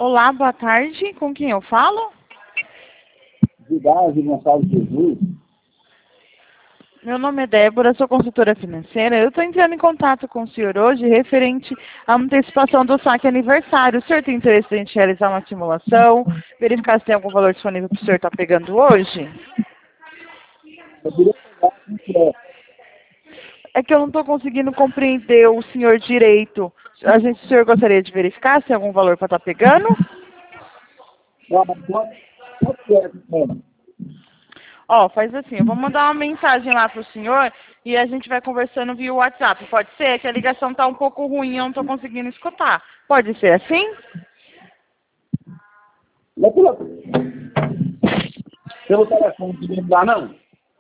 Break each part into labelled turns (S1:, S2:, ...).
S1: Olá, boa tarde. Com quem eu falo?
S2: Vidal Gonçalves Jesus.
S1: Meu nome é Débora, sou consultora financeira. Eu estou entrando em contato com o senhor hoje referente à antecipação do saque aniversário. O senhor tem interesse em a gente realizar uma simulação, verificar se tem algum valor disponível para o senhor estar pegando hoje?
S2: Eu queria pegar um crédito.
S1: É que eu não estou conseguindo compreender o senhor direito. O senhor gostaria de verificar se tem algum valor para estar pegando?
S2: Quanto crédito mesmo?
S1: Ó, faz assim, eu vou mandar uma mensagem lá pro senhor e a gente vai conversando via WhatsApp. Pode ser? É que a ligação tá um pouco ruim, eu não tô conseguindo escutar. Pode ser assim?
S2: Não é pelo telefone que não dá, não?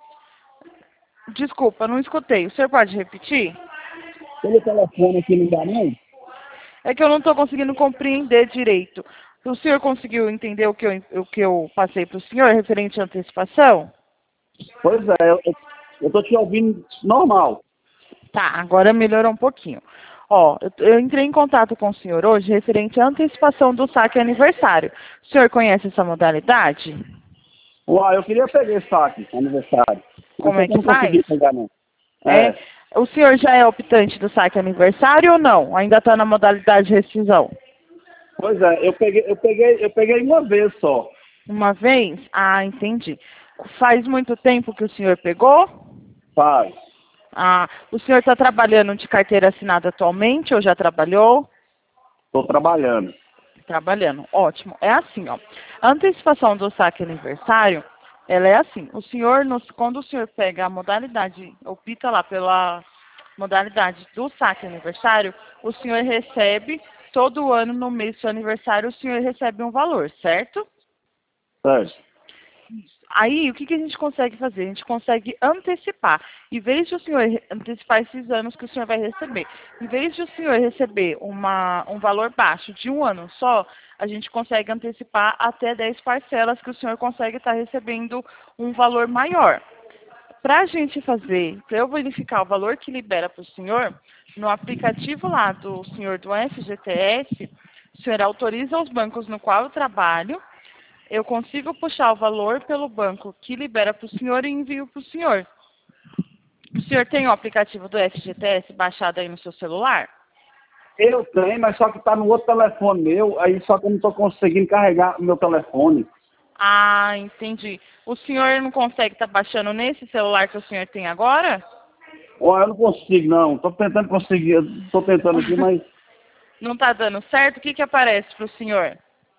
S1: Desculpa, não escutei. O senhor pode repetir?
S2: Pelo telefone aqui não dá, não?
S1: É que eu não tô conseguindo compreender direito. O senhor conseguiu entender o que eu passei pro senhor referente à antecipação?
S2: Pois é, eu tô te ouvindo normal.
S1: Tá, agora melhorou um pouquinho. Ó, eu entrei em contato com o senhor hoje referente à antecipação do saque aniversário. O senhor conhece essa modalidade?
S2: Uai, eu queria pegar esse saque, aniversário. Mas
S1: Como
S2: só
S1: é
S2: que eu
S1: que
S2: não
S1: faz?
S2: consegui pegar, não.
S1: É,
S2: É.
S1: o senhor já é optante do saque aniversário ou não? Ainda está na modalidade de rescisão?
S2: Pois é, eu peguei uma vez só.
S1: Uma vez? Ah, entendi. Faz muito tempo que o senhor pegou?
S2: Faz.
S1: Ah, o senhor está trabalhando de carteira assinada atualmente ou já trabalhou?
S2: Tô trabalhando.
S1: Trabalhando, ótimo. É assim, ó. A antecipação do saque aniversário, ela é assim. O senhor, quando o senhor pega a modalidade, opta lá pela modalidade do saque aniversário, o senhor recebe, todo ano no mês do seu aniversário, o senhor recebe um valor, certo?
S2: Certo.
S1: Aí, o que a gente consegue fazer? A gente consegue antecipar. Em vez de o senhor antecipar esses anos que o senhor vai receber, em vez de o senhor receber um valor baixo de um ano só, a gente consegue antecipar até 10 parcelas que o senhor consegue estar recebendo um valor maior. Para a gente fazer, para eu verificar o valor que libera para o senhor, no aplicativo lá do senhor do FGTS, o senhor autoriza os bancos no qual eu trabalho, eu consigo puxar o valor pelo banco que libera para o senhor e envio para o senhor. O senhor tem o aplicativo do FGTS baixado aí no seu celular?
S2: Eu tenho, mas só que tá no outro telefone meu, aí só que eu não tô conseguindo carregar o meu telefone.
S1: Ah, entendi. O senhor não consegue estar baixando nesse celular que o senhor tem agora?
S2: Ó, eu não consigo, não. Tô tentando conseguir, tô tentando aqui, mas
S1: Não está dando certo? O que aparece para o senhor?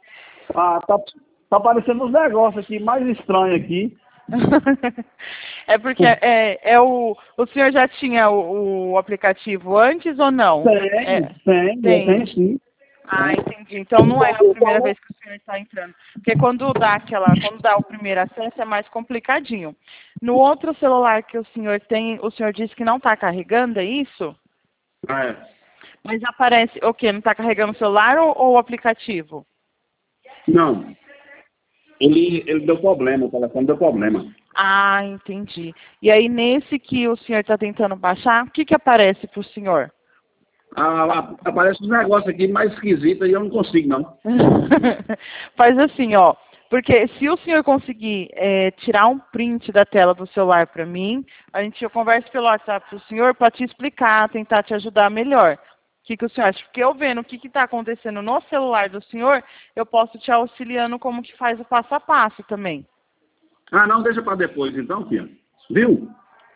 S2: tá aparecendo uns negócios aqui mais estranhos aqui.
S1: É porque o senhor já tinha o aplicativo antes ou não?
S2: Eu
S1: Tem.
S2: tenho sim.
S1: Ah, entendi. Então não é a primeira vez que o senhor está entrando. Porque quando dá o primeiro acesso é mais complicadinho. No outro celular que o senhor tem, o senhor disse que não está carregando, é isso?
S2: É.
S1: Mas aparece o quê? Não está carregando o celular ou o aplicativo?
S2: Não, ele deu problema, o telefone deu problema.
S1: Ah, entendi. E aí nesse que o senhor está tentando baixar, o que aparece para o senhor?
S2: Aparece uns negócios aqui mais esquisitos e eu não consigo, não.
S1: Faz assim, ó. Porque se o senhor conseguir tirar um print da tela do celular para mim, eu converso pelo WhatsApp para o senhor para te explicar, tentar te ajudar melhor. O que o senhor acha? Porque eu vendo o que está acontecendo no celular do senhor, eu posso te auxiliando como que faz o passo a passo também.
S2: Ah, não, deixa para depois então, filha. Viu?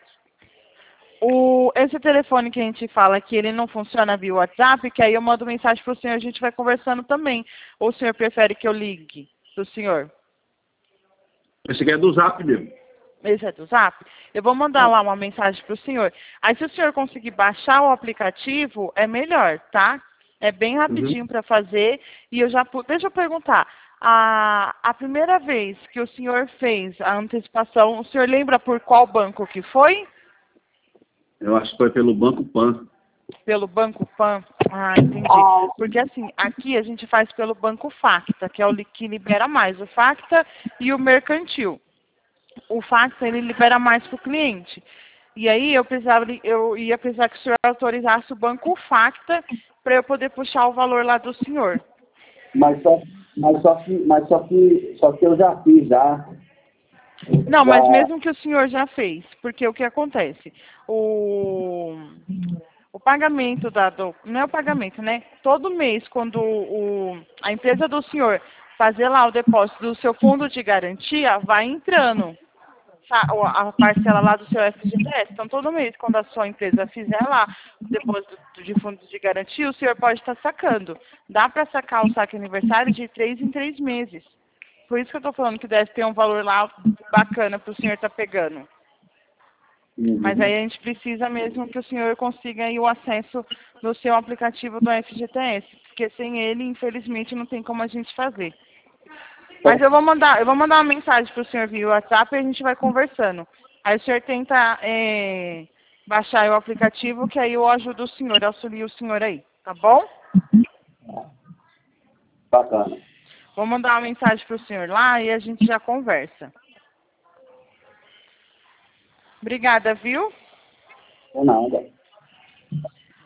S1: Esse telefone que a gente fala que ele não funciona via WhatsApp, que aí eu mando mensagem para o senhor, a gente vai conversando também. Ou o senhor prefere que eu ligue para o senhor?
S2: Esse aqui é do Zap mesmo.
S1: Esse é do Zap? Eu vou mandar lá uma mensagem para o senhor. Aí se o senhor conseguir baixar o aplicativo, é melhor, tá? É bem
S2: Uhum.
S1: rapidinho para fazer. E deixa eu perguntar. A primeira vez que o senhor fez a antecipação, o senhor lembra por qual banco que foi?
S2: Eu acho que foi pelo Banco Pan.
S1: Pelo Banco Pan? Ah, entendi. Porque assim, aqui a gente faz pelo Banco Facta, que é o que libera mais, o Facta e o Mercantil. O Facta, ele libera mais para o cliente. E aí eu ia precisar que o senhor autorizasse o Banco Facta para eu poder puxar o valor lá do senhor.
S2: Mas só Mas só que eu já fiz já.
S1: Não, mas mesmo que o senhor já fez, porque o que acontece? O pagamento não é o pagamento, né? Todo mês, quando a empresa do senhor fazer lá o depósito do seu fundo de garantia, vai entrando a parcela lá do seu FGTS. Então, todo mês, quando a sua empresa fizer lá o depósito de fundos de garantia, o senhor pode estar sacando. Dá para sacar o saque aniversário de 3 em 3 meses. Por isso que eu estou falando que deve ter um valor lá bacana para o senhor estar pegando. Mas aí a gente precisa mesmo que o senhor consiga aí o acesso no seu aplicativo do FGTS, porque sem ele, infelizmente, não tem como a gente fazer. Mas eu vou mandar uma mensagem para o senhor via WhatsApp e a gente vai conversando. Aí o senhor tenta baixar aí o aplicativo, que aí eu ajudo o senhor, auxilio o senhor aí, tá bom?
S2: Bacana.
S1: Vou mandar uma mensagem para o senhor lá e a gente já conversa. Obrigada, viu?
S2: Ou nada.